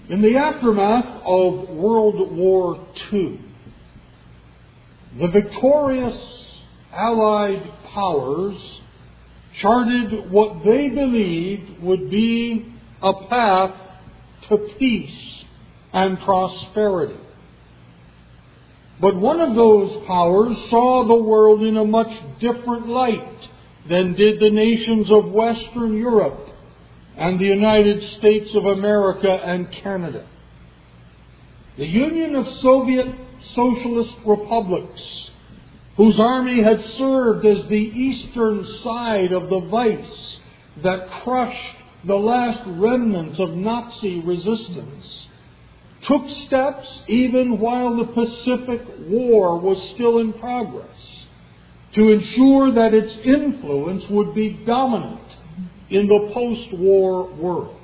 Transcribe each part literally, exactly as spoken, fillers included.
In the aftermath of World War Two, the victorious Allied powers charted what they believed would be a path to peace and prosperity. But one of those powers saw the world in a much different light than did the nations of Western Europe and the United States of America and Canada. The Union of Soviet Socialist Republics, whose army had served as the eastern side of the vice that crushed the last remnants of Nazi resistance, took steps even while the Pacific War was still in progress to ensure that its influence would be dominant in the post-war world.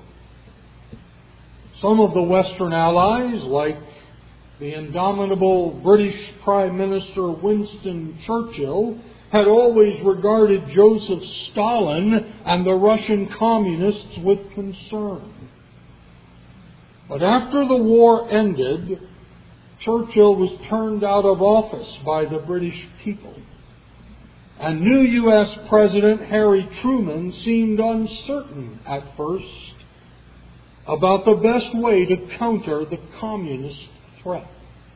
Some of the Western allies, like the indomitable British Prime Minister Winston Churchill, had always regarded Joseph Stalin and the Russian communists with concern. But after the war ended, Churchill was turned out of office by the British people. And new U S President Harry Truman seemed uncertain at first about the best way to counter the communist threat.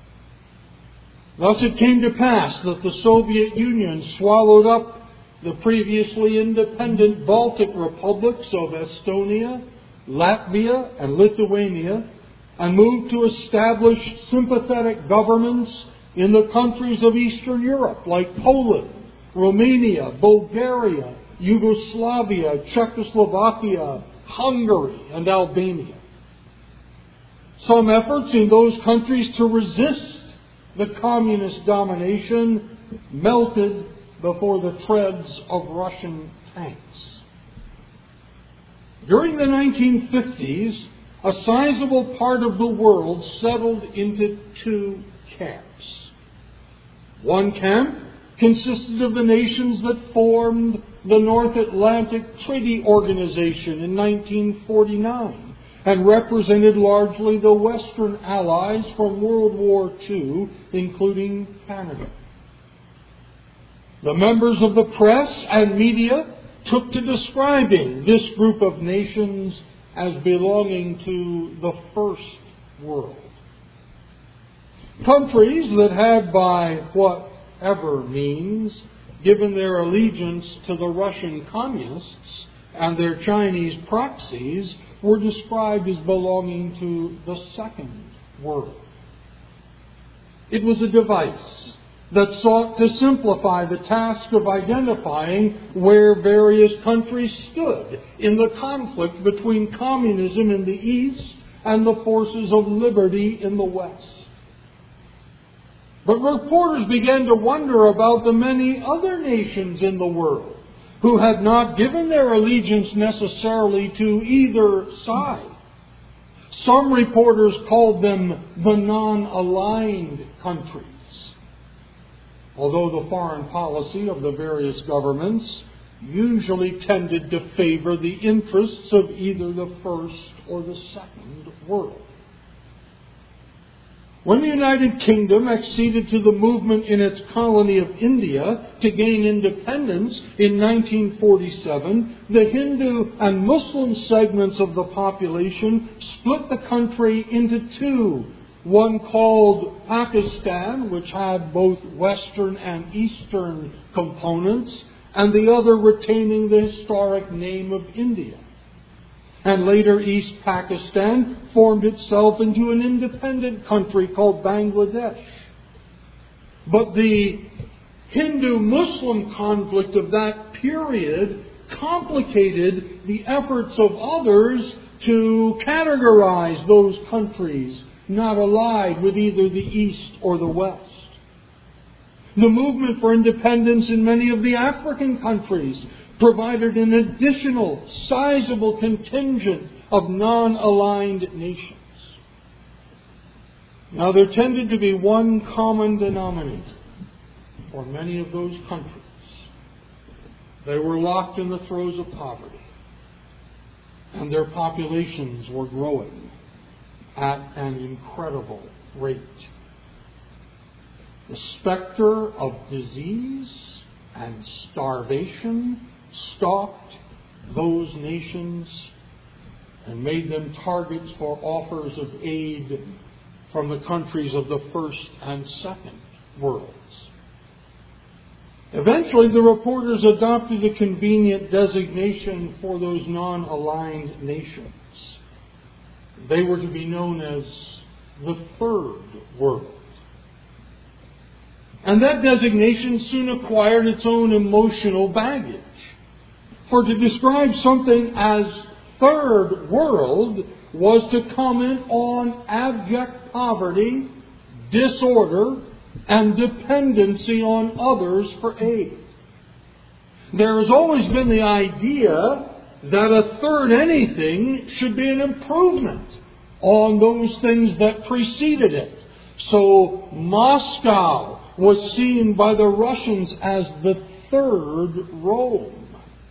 Thus it came to pass that the Soviet Union swallowed up the previously independent Baltic republics of Estonia, Latvia, and Lithuania, and moved to establish sympathetic governments in the countries of Eastern Europe like Poland, Romania, Bulgaria, Yugoslavia, Czechoslovakia, Hungary, and Albania. Some efforts in those countries to resist the communist domination melted before the treads of Russian tanks. During the nineteen fifties, a sizable part of the world settled into two camps. One camp consisted of the nations that formed the North Atlantic Treaty Organization in nineteen forty-nine and represented largely the Western Allies from World War Two, including Canada. The members of the press and media took to describing this group of nations as belonging to the First World. Countries that had, by whatever means, given their allegiance to the Russian communists and their Chinese proxies, were described as belonging to the Second World. It was a device that sought to simplify the task of identifying where various countries stood in the conflict between communism in the East and the forces of liberty in the West. But reporters began to wonder about the many other nations in the world who had not given their allegiance necessarily to either side. Some reporters called them the non-aligned countries, although the foreign policy of the various governments usually tended to favor the interests of either the First or the Second World. When the United Kingdom acceded to the movement in its colony of India to gain independence in nineteen forty-seven, the Hindu and Muslim segments of the population split the country into two. One called Pakistan, which had both Western and Eastern components, and the other retaining the historic name of India. And later East Pakistan formed itself into an independent country called Bangladesh. But the Hindu-Muslim conflict of that period complicated the efforts of others to categorize those countries not allied with either the East or the West. The movement for independence in many of the African countries provided an additional sizable contingent of non-aligned nations. Now, there tended to be one common denominator for many of those countries. They were locked in the throes of poverty, and their populations were growing. at an incredible rate. The specter of disease and starvation stalked those nations and made them targets for offers of aid from the countries of the first and second worlds. Eventually, the reporters adopted a convenient designation for those non-aligned nations. They were to be known as the Third World. And that designation soon acquired its own emotional baggage. For to describe something as Third World was to comment on abject poverty, disorder, and dependency on others for aid. There has always been the idea that a third anything should be an improvement on those things that preceded it. So Moscow was seen by the Russians as the third Rome,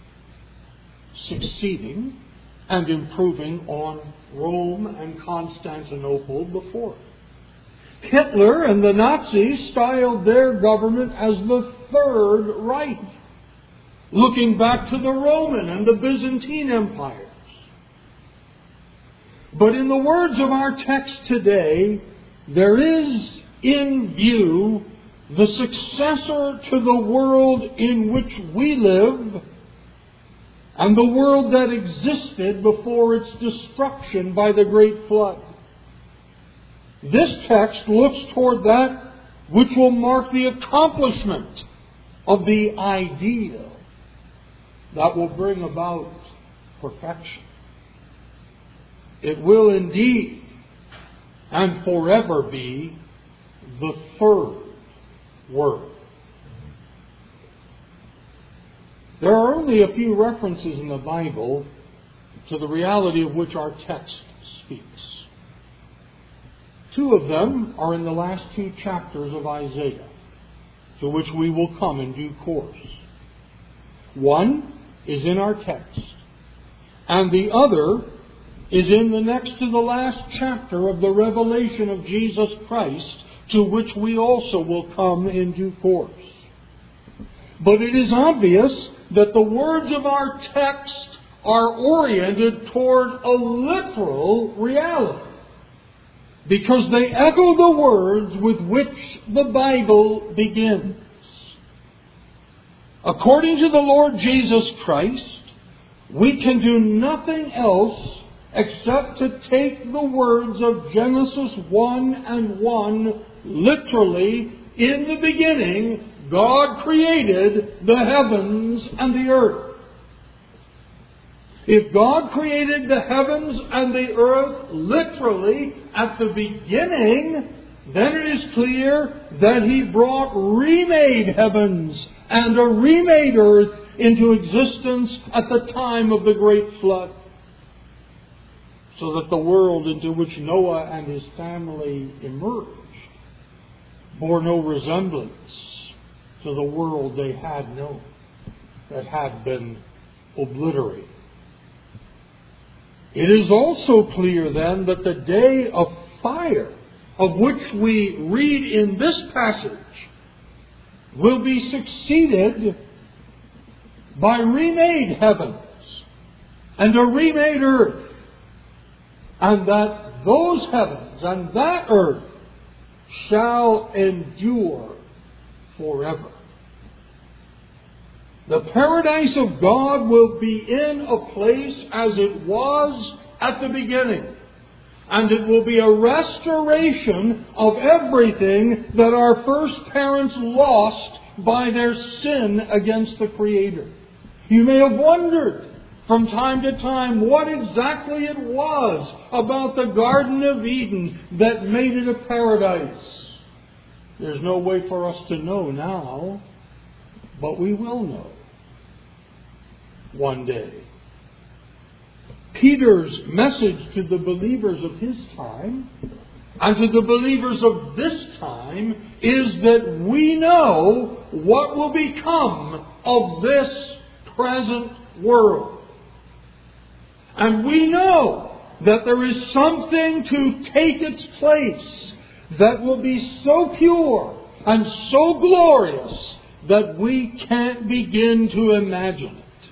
succeeding and improving on Rome and Constantinople before it. Hitler and the Nazis styled their government as the Third Reich, looking back to the Roman and the Byzantine empires. But in the words of our text today, there is in view the successor to the world in which we live and the world that existed before its destruction by the Great Flood. This text looks toward that which will mark the accomplishment of the ideal that will bring about perfection. It will indeed and forever be the third world. There are only a few references in the Bible to the reality of which our text speaks. Two of them are in the last two chapters of Isaiah, to which we will come in due course. One is in our text, and the other is in the next to the last chapter of the revelation of Jesus Christ, to which we also will come in due course. But it is obvious that the words of our text are oriented toward a literal reality, because they echo the words with which the Bible begins. According to the Lord Jesus Christ, we can do nothing else except to take the words of Genesis one and one literally. In the beginning, God created the heavens and the earth. If God created the heavens and the earth literally at the beginning, then it is clear that He brought remade heavens and a remade earth into existence at the time of the great flood, so that the world into which Noah and his family emerged bore no resemblance to the world they had known that had been obliterated. It is also clear then that the day of fire, of which we read in this passage, will be succeeded by remade heavens and a remade earth, and that those heavens and that earth shall endure forever. The paradise of God will be in a place as it was at the beginning. And it will be a restoration of everything that our first parents lost by their sin against the Creator. You may have wondered from time to time what exactly it was about the Garden of Eden that made it a paradise. There's no way for us to know now, but we will know one day. Peter's message to the believers of his time and to the believers of this time is that we know what will become of this present world. And we know that there is something to take its place that will be so pure and so glorious that we can't begin to imagine it.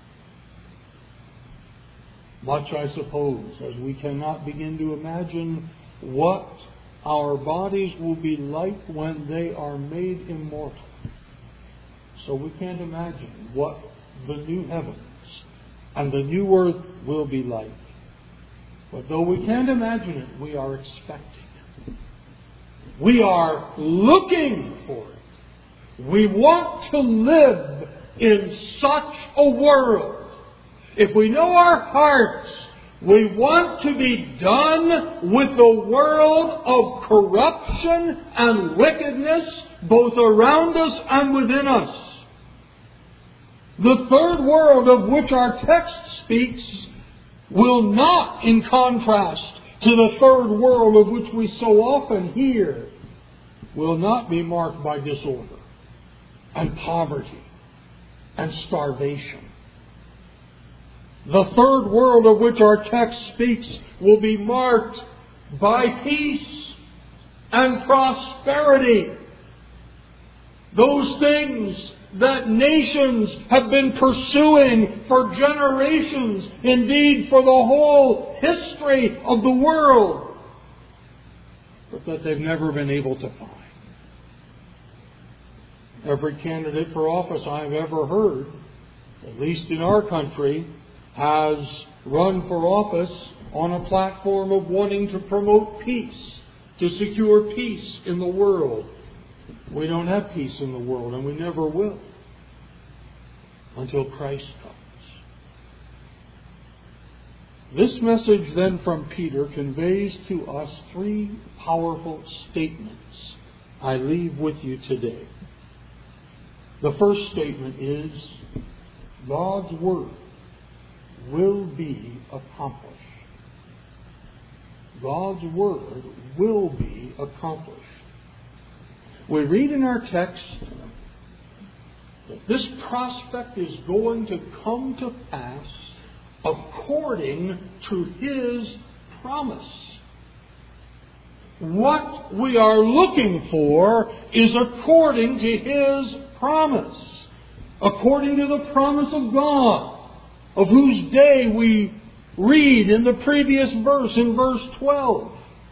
Much, I suppose, as we cannot begin to imagine what our bodies will be like when they are made immortal. So we can't imagine what the new heavens and the new earth will be like. But though we can't imagine it, we are expecting it. We are looking for it. We want to live in such a world. If we know our hearts, we want to be done with the world of corruption and wickedness both around us and within us. The third world of which our text speaks will not, in contrast to the third world of which we so often hear, will not be marked by disorder and poverty and starvation. The third world of which our text speaks will be marked by peace and prosperity. Those things that nations have been pursuing for generations, indeed for the whole history of the world, but that they've never been able to find. Every candidate for office I've ever heard, at least in our country, has run for office on a platform of wanting to promote peace, to secure peace in the world. We don't have peace in the world, and we never will until Christ comes. This message then from Peter conveys to us three powerful statements I leave with you today. The first statement is, God's Word will be accomplished. God's Word will be accomplished. We read in our text that this prospect is going to come to pass according to His promise. What we are looking for is according to His promise, according to the promise of God, of whose day we read in the previous verse, in verse twelve.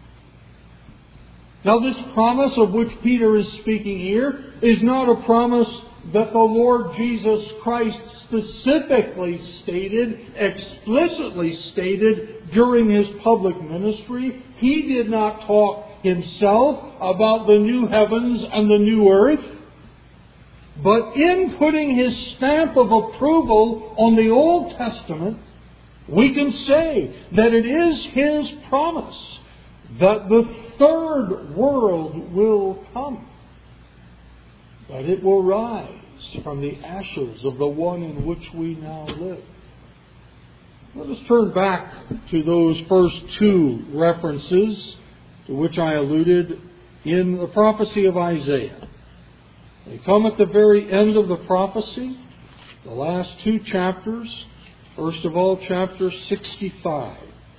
Now, this promise of which Peter is speaking here is not a promise that the Lord Jesus Christ specifically stated, explicitly stated during His public ministry. He did not talk Himself about the new heavens and the new earth. But in putting His stamp of approval on the Old Testament, we can say that it is His promise that the third world will come, that it will rise from the ashes of the one in which we now live. Let us turn back to those first two references to which I alluded in the prophecy of Isaiah. They come at the very end of the prophecy, the last two chapters. First of all, chapter sixty-five.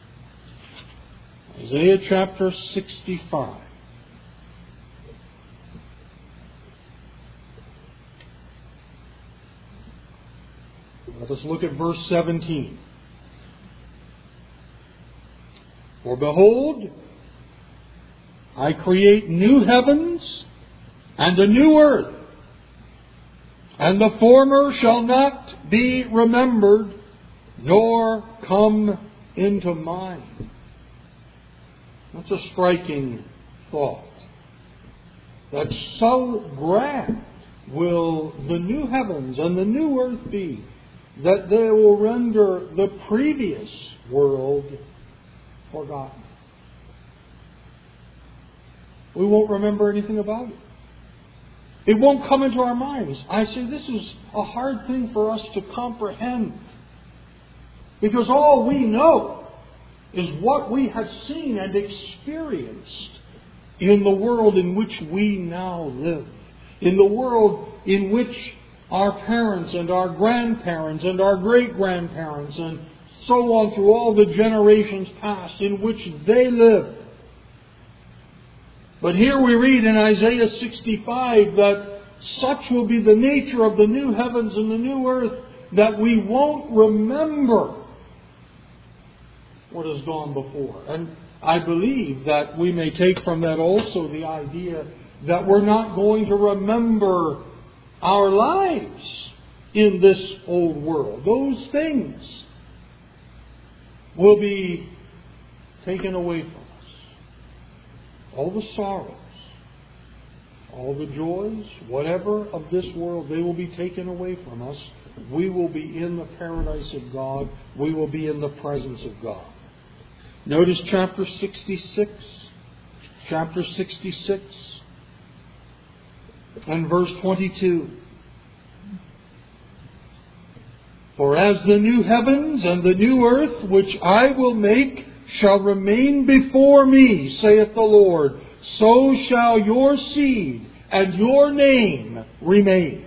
Isaiah chapter sixty-five. Let us look at verse seventeen. For behold, I create new heavens and a new earth, and the former shall not be remembered, nor come into mind. That's a striking thought. That so grand will the new heavens and the new earth be that they will render the previous world forgotten. We won't remember anything about it. It won't come into our minds. I say this is a hard thing for us to comprehend, because all we know is what we have seen and experienced in the world in which we now live, in the world in which our parents and our grandparents and our great-grandparents and so on through all the generations past in which they lived. But here we read in Isaiah sixty-five that such will be the nature of the new heavens and the new earth that we won't remember what has gone before. And I believe that we may take from that also the idea that we're not going to remember our lives in this old world. Those things will be taken away from us. All the sorrows, all the joys, whatever of this world, they will be taken away from us. We will be in the paradise of God. We will be in the presence of God. Notice chapter sixty-six. Chapter sixty-six and verse twenty-two. For as the new heavens and the new earth which I will make shall remain before me, saith the Lord, so shall your seed and your name remain.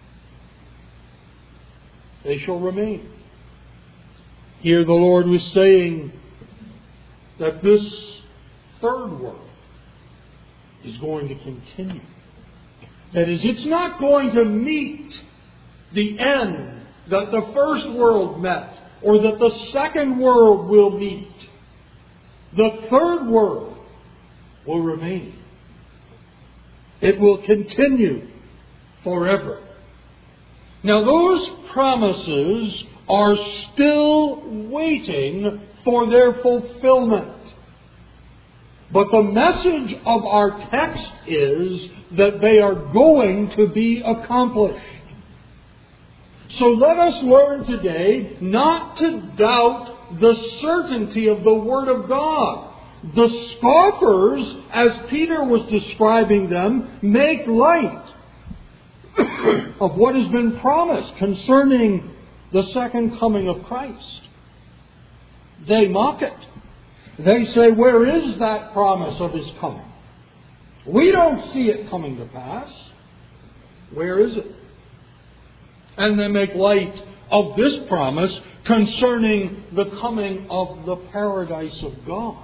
They shall remain. Here the Lord was saying that this third world is going to continue. That is, it's not going to meet the end that the first world met, or that the second world will meet. The third world will remain. It will continue forever. Now those promises are still waiting for their fulfillment. But the message of our text is that they are going to be accomplished. So let us learn today not to doubt the certainty of the Word of God. The scoffers, as Peter was describing them, make light of what has been promised concerning the second coming of Christ. They mock it. They say, where is that promise of His coming? We don't see it coming to pass. Where is it? And they make light of this promise concerning the coming of the paradise of God.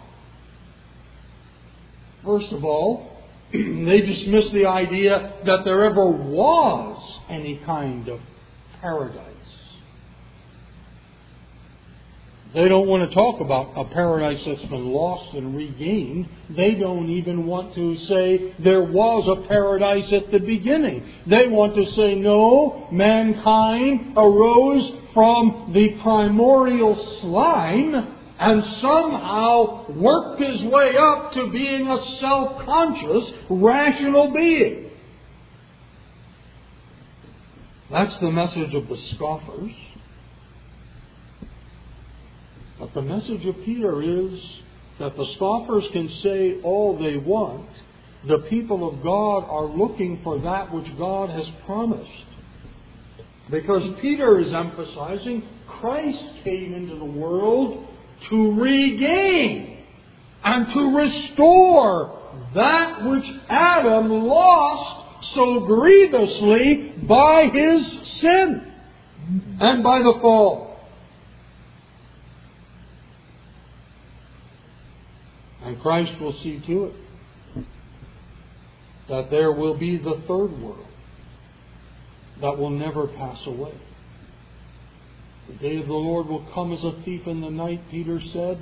First of all, they dismiss the idea that there ever was any kind of paradise. They don't want to talk about a paradise that's been lost and regained. They don't even want to say there was a paradise at the beginning. They want to say, no, mankind arose from the primordial slime and somehow worked his way up to being a self-conscious, rational being. That's the message of the scoffers. But the message of Peter is that the scoffers can say all they want. The people of God are looking for that which God has promised. Because Peter is emphasizing Christ came into the world to regain and to restore that which Adam lost so grievously by his sin and by the fall. And Christ will see to it that there will be the third world that will never pass away. The day of the Lord will come as a thief in the night, Peter said.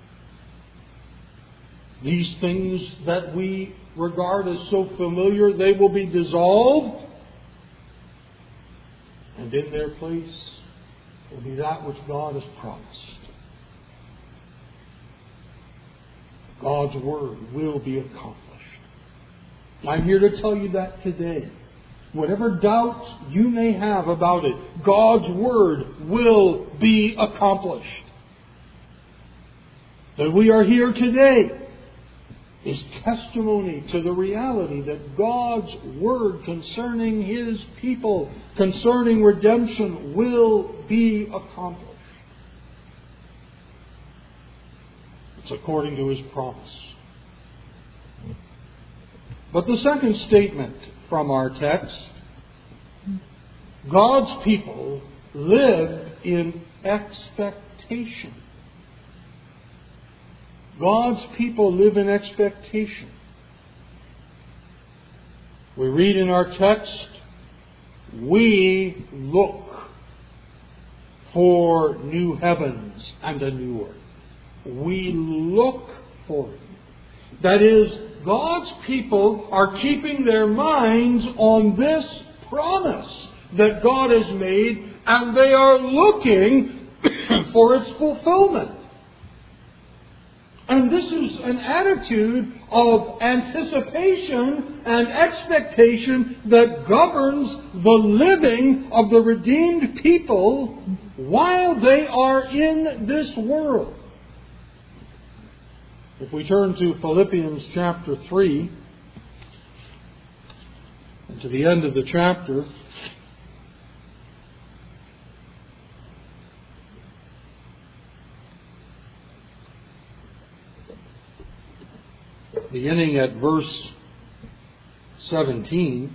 These things that we regard as so familiar, they will be dissolved. And in their place will be that which God has promised. God's Word will be accomplished. I'm here to tell you that today. Whatever doubts you may have about it, God's Word will be accomplished. That we are here today is testimony to the reality that God's Word concerning His people, concerning redemption, will be accomplished. It's according to His promise. But the second statement from our text, God's people live in expectation expectation. God's people live in expectation. We read in our text, we look for new heavens and a new earth. We look for it. That is, God's people are keeping their minds on this promise that God has made, and they are looking for its fulfillment. And this is an attitude of anticipation and expectation that governs the living of the redeemed people while they are in this world. If we turn to Philippians chapter three, and to the end of the chapter, beginning at verse seventeen,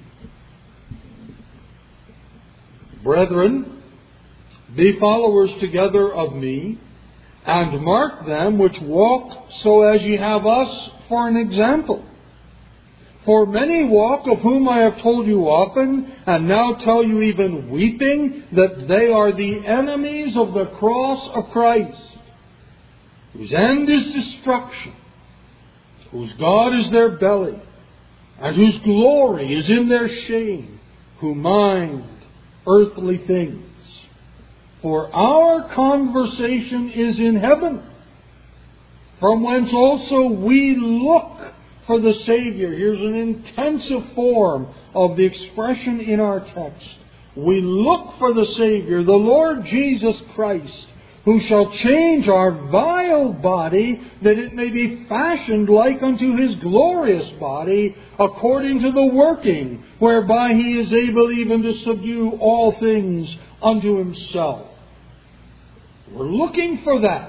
Brethren, be followers together of me, and mark them which walk so as ye have us for an example. For many walk, of whom I have told you often, and now tell you even weeping, that they are the enemies of the cross of Christ, whose end is destruction, whose God is their belly, and whose glory is in their shame, who mind earthly things. For our conversation is in heaven, from whence also we look for the Savior. Here's an intensive form of the expression in our text. We look for the Savior, the Lord Jesus Christ, who shall change our vile body, that it may be fashioned like unto His glorious body, according to the working whereby He is able even to subdue all things unto Himself. We're looking for that.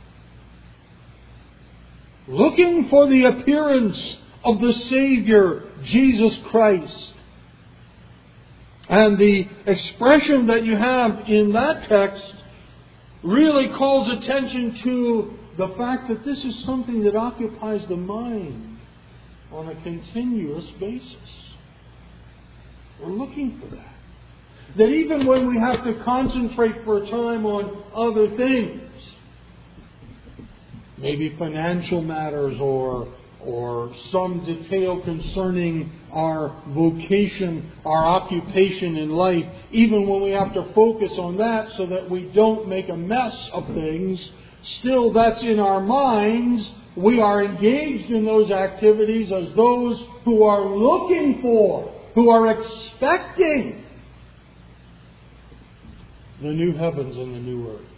Looking for the appearance of the Savior, Jesus Christ. And the expression that you have in that text really calls attention to the fact that this is something that occupies the mind on a continuous basis. We're looking for that. That even when we have to concentrate for a time on other things, maybe financial matters or or some detail concerning our vocation, our occupation in life, even when we have to focus on that so that we don't make a mess of things, still that's in our minds. We are engaged in those activities as those who are looking for, who are expecting the new heavens and the new earth.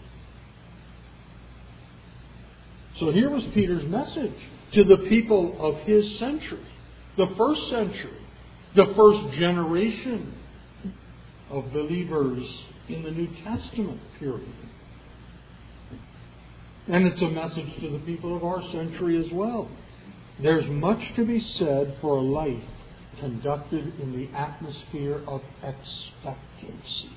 So here was Peter's message to the people of his century, the first century, the first generation of believers in the New Testament period. And it's a message to the people of our century as well. There's much to be said for a life conducted in the atmosphere of expectancy.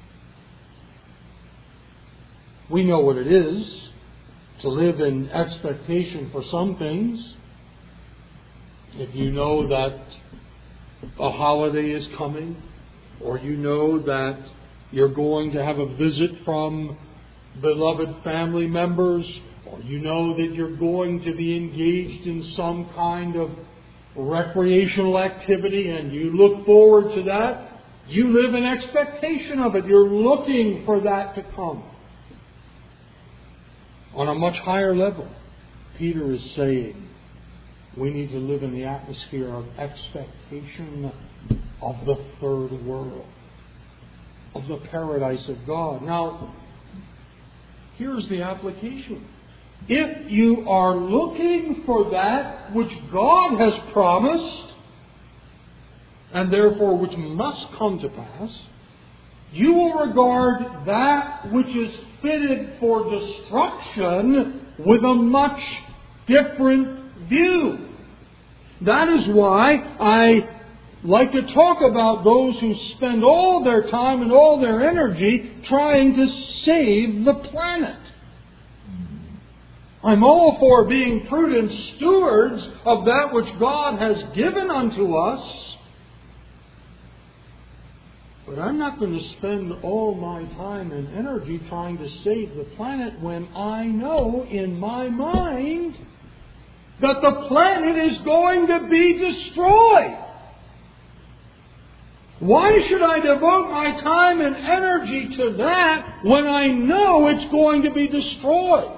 We know what it is to live in expectation for some things. If you know that a holiday is coming, or you know that you're going to have a visit from beloved family members, or you know that you're going to be engaged in some kind of recreational activity and you look forward to that, you live in expectation of it. You're looking for that to come. On a much higher level, Peter is saying we need to live in the atmosphere of expectation of the third world, of the paradise of God. Now, here's the application. If you are looking for that which God has promised, and therefore which must come to pass, you will regard that which is fitted for destruction with a much different view. That is why I like to talk about those who spend all their time and all their energy trying to save the planet. I'm all for being prudent stewards of that which God has given unto us. But I'm not going to spend all my time and energy trying to save the planet when I know in my mind that the planet is going to be destroyed. Why should I devote my time and energy to that when I know it's going to be destroyed?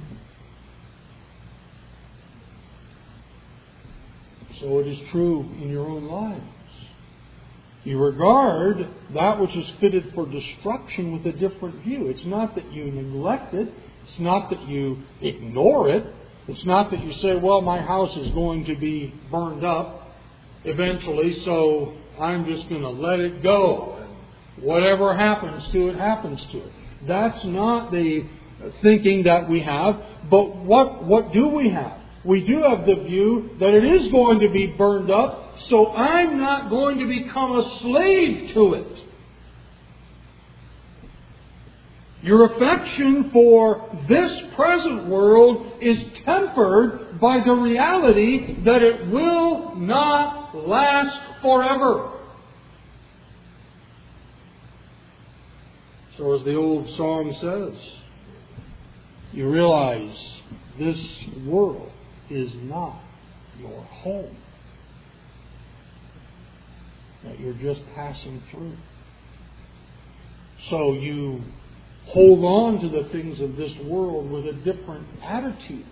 So it is true in your own lives. You regard that which is fitted for destruction with a different view. It's not that you neglect it. It's not that you ignore it. It's not that you say, well, my house is going to be burned up eventually, so I'm just going to let it go. Whatever happens to it, happens to it. That's not the thinking that we have. But what, what do we have? We do have the view that it is going to be burned up, so I'm not going to become a slave to it. Your affection for this present world is tempered by the reality that it will not last forever. So as the old song says, you realize this world is not your home. That you're just passing through. So you hold on to the things of this world with a different attitude.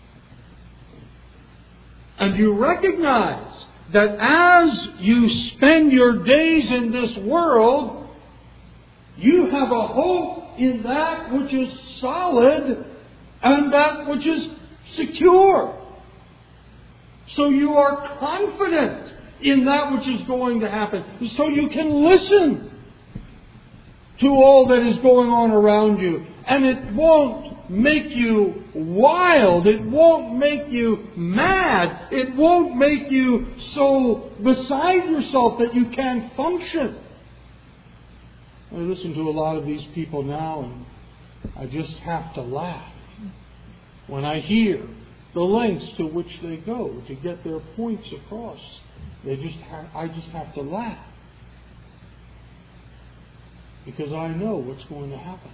And you recognize that as you spend your days in this world, you have a hope in that which is solid and that which is secure. So you are confident in that which is going to happen. So you can listen to all that is going on around you. And it won't make you wild. It won't make you mad. It won't make you so beside yourself that you can't function. I listen to a lot of these people now and I just have to laugh when I hear the lengths to which they go to get their points across. They just ha- I just have to laugh. Because I know what's going to happen.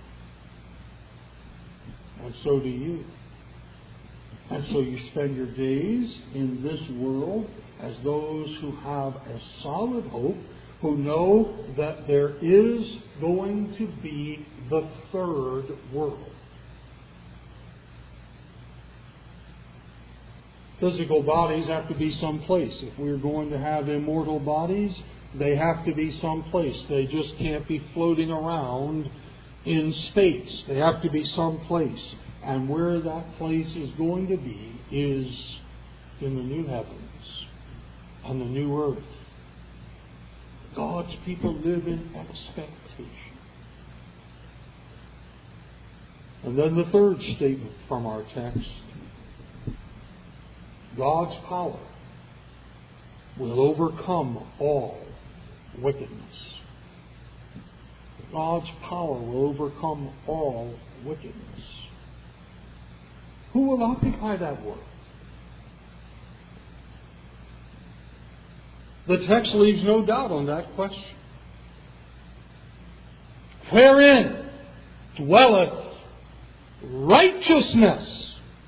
And so do you. And so you spend your days in this world as those who have a solid hope, who know that there is going to be the third world. Physical bodies have to be someplace. If we're going to have immortal bodies, they have to be someplace. They just can't be floating around in space. They have to be someplace. And where that place is going to be is in the new heavens and the new earth. God's people live in expectation. And then the third statement from our text. God's power will overcome all wickedness. God's power will overcome all wickedness. Who will occupy that world? The text leaves no doubt on that question. Wherein dwelleth righteousness?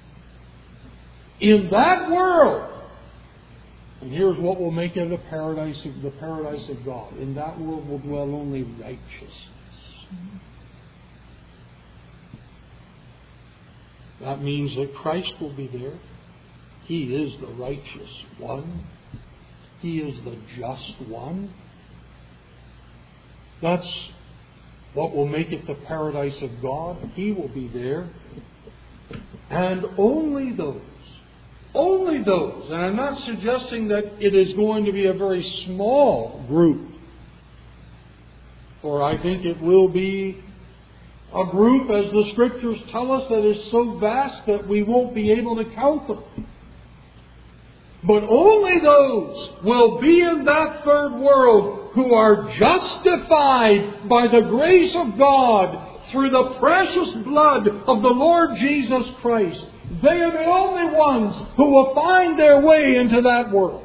In that world, and here's what will make it a paradise of the paradise of God. In that world will dwell only righteousness. That means that Christ will be there. He is the righteous one. He is the just one. That's what will make it the paradise of God. He will be there. And only those Only those, and I'm not suggesting that it is going to be a very small group, for I think it will be a group, as the Scriptures tell us, that is so vast that we won't be able to count them. But only those will be in that third world who are justified by the grace of God through the precious blood of the Lord Jesus Christ. They are the only ones who will find their way into that world.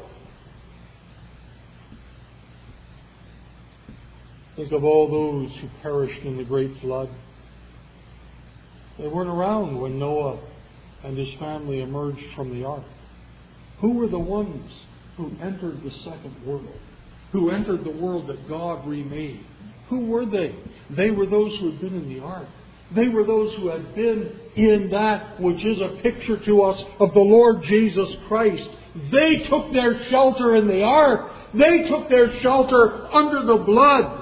Think of all those who perished in the great flood. They weren't around when Noah and his family emerged from the ark. Who were the ones who entered the second world? Who entered the world that God remade? Who were they? They were those who had been in the ark. They were those who had been in that which is a picture to us of the Lord Jesus Christ. They took their shelter in the ark. They took their shelter under the blood.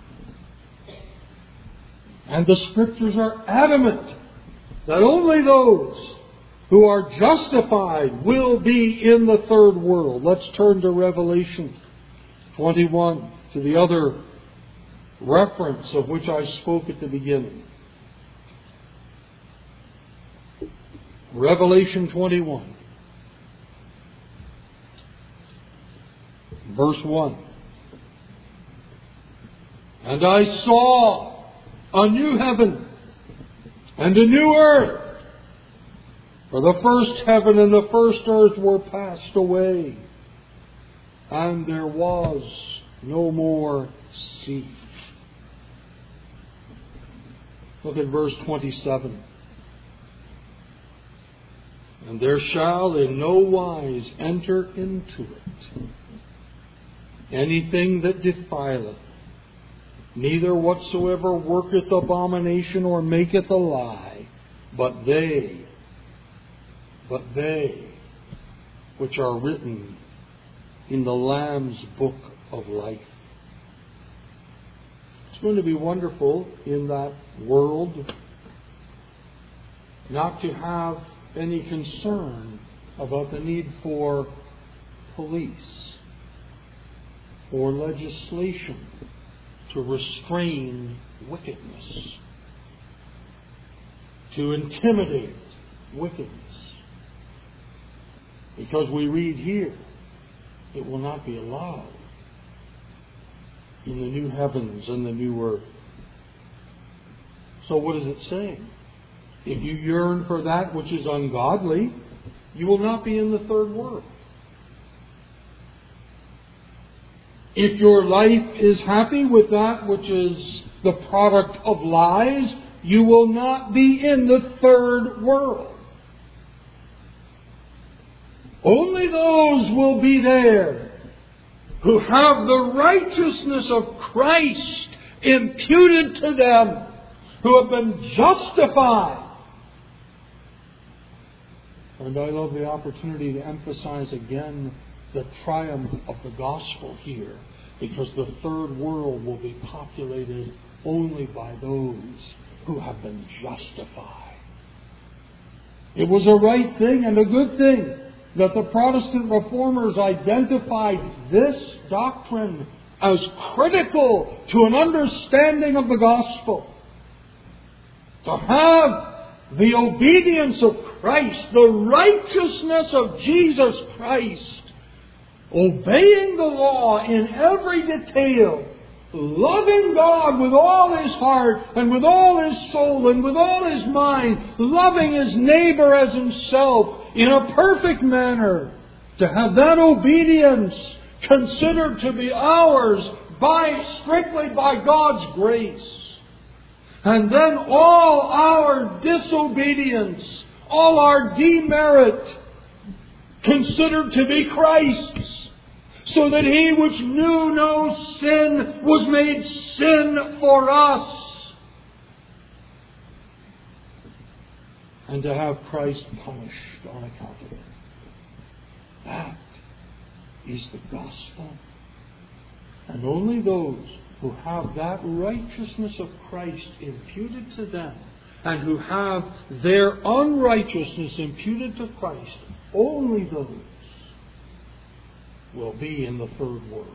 And the Scriptures are adamant that only those who are justified will be in the third world. Let's turn to Revelation twenty-one, to the other reference of which I spoke at the beginning. Revelation twenty-one, verse one. And I saw a new heaven and a new earth, for the first heaven and the first earth were passed away, and there was no more sea. Look at verse twenty-seven. And there shall in no wise enter into it anything that defileth, neither whatsoever worketh abomination or maketh a lie, but they, but they which are written in the Lamb's book of life. It's going to be wonderful in that world not to have any concern about the need for police or legislation to restrain wickedness, to intimidate wickedness. Because we read here, it will not be allowed in the new heavens and the new earth. So what is it saying? If you yearn for that which is ungodly, you will not be in the third world. If your life is happy with that which is the product of lies, you will not be in the third world. Only those will be there who have the righteousness of Christ imputed to them, who have been justified. And I love the opportunity to emphasize again the triumph of the gospel here, because the third world will be populated only by those who have been justified. It was a right thing and a good thing that the Protestant reformers identified this doctrine as critical to an understanding of the gospel. To have the obedience of Christ, the righteousness of Jesus Christ, obeying the law in every detail, loving God with all his heart and with all his soul and with all his mind, loving his neighbor as himself in a perfect manner, to have that obedience considered to be ours by strictly by God's grace. And then all our disobedience, all our demerit, considered to be Christ's, so that he which knew no sin was made sin for us. And to have Christ punished on account of it. That is the gospel. And only those who have that righteousness of Christ imputed to them, and who have their unrighteousness imputed to Christ, only those will be in the third world.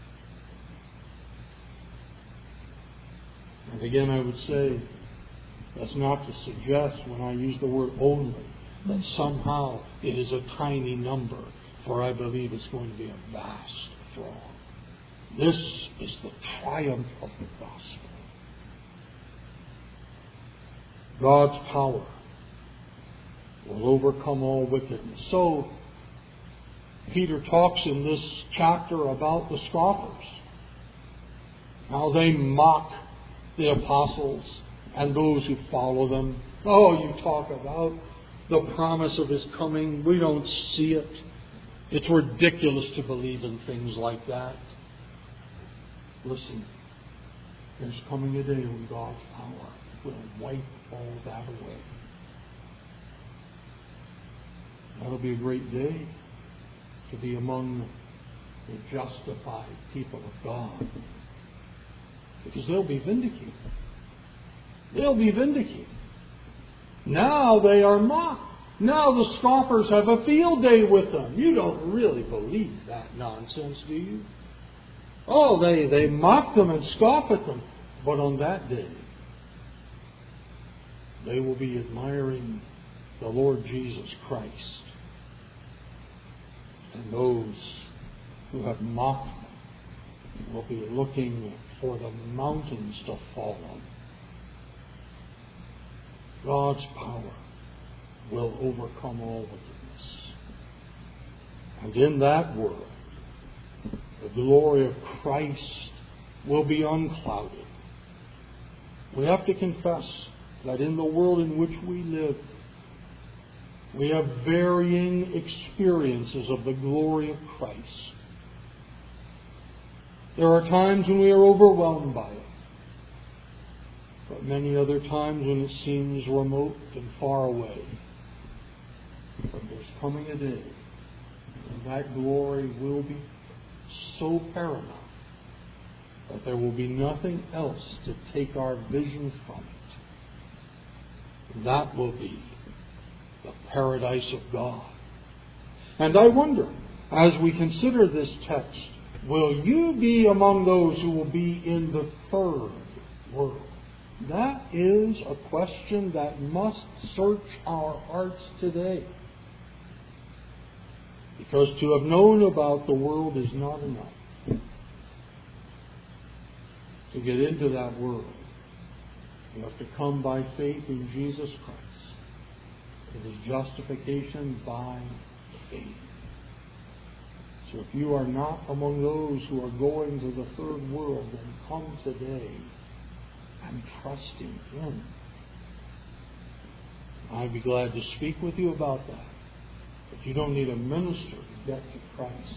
And again, I would say, that's not to suggest when I use the word only, that somehow it is a tiny number, for I believe it's going to be a vast throng. This is the triumph of the gospel. God's power will overcome all wickedness. So, Peter talks in this chapter about the scoffers, how they mock the apostles and those who follow them. Oh, you talk about the promise of His coming. We don't see it. It's ridiculous to believe in things like that. Listen, there's coming a day when God's power will wipe all that away. That'll be a great day to be among the justified people of God, because they'll be vindicated. They'll be vindicated. Now they are mocked. Now the scoffers have a field day with them. You don't really believe that nonsense, do you? Oh, they, they mock them and scoff at them. But on that day, they will be admiring the Lord Jesus Christ. And those who have mocked them will be looking for the mountains to fall on. God's power will overcome all wickedness. And in that world, the glory of Christ will be unclouded. We have to confess that in the world in which we live, we have varying experiences of the glory of Christ. There are times when we are overwhelmed by it, but many other times when it seems remote and far away. But there's coming a day when that glory will be so paramount that there will be nothing else to take our vision from it. That will be the paradise of God. And I wonder, as we consider this text, will you be among those who will be in the third world? That is a question that must search our hearts today. Because to have known about the world is not enough. To get into that world, you have to come by faith in Jesus Christ. It is justification by faith. So if you are not among those who are going to the third world, then come today and trust in Him. I'd be glad to speak with you about that. But you don't need a minister to get to Christ.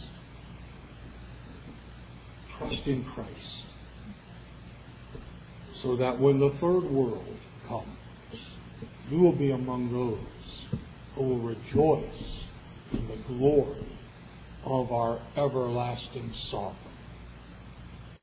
Trust in Christ. So that when the third world comes, you will be among those who will rejoice in the glory of our everlasting Sovereign.